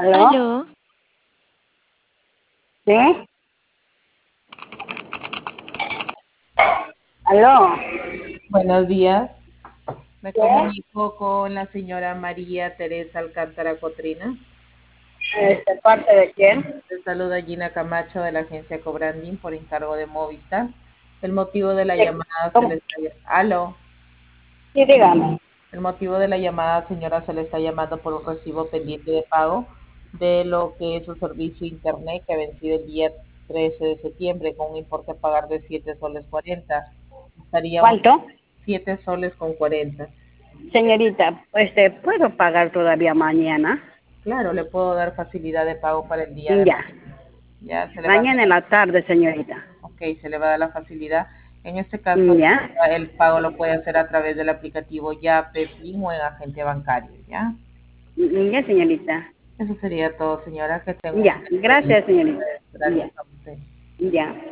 ¿Aló? Aló, ¿Sí? ¿Aló? Buenos días. Me ¿Sí? comunico con la señora María Teresa Alcántara Cotrina. ¿Parte de quién? Le saluda Gina Camacho de la agencia Cobranding por encargo de Movistar. El motivo de la Sí. llamada se ¿Cómo? le está... Aló. Sí, dígame. El motivo de la llamada, señora, se le está llamando por un recibo pendiente de pago de lo que es su servicio internet que ha vencido el día 13 de septiembre con un importe a pagar de 7 soles 40. Estaríamos ¿Cuánto? 7 soles con 40. Señorita, ¿puedo pagar todavía mañana? Claro, le puedo dar facilidad de pago para el día de Ya. mañana. Ya se le va a Mañana en dar, la tarde, señorita. ok, se le va a dar la facilidad. En este caso, Ya. el pago lo puede hacer a través del aplicativo Yape, Plin o en agente bancario, ¿ya? Ya, señorita. Eso sería todo, señora. Que tenga un Ya. excelente día. Gracias, señorita. Ya. Gracias a usted. Ya.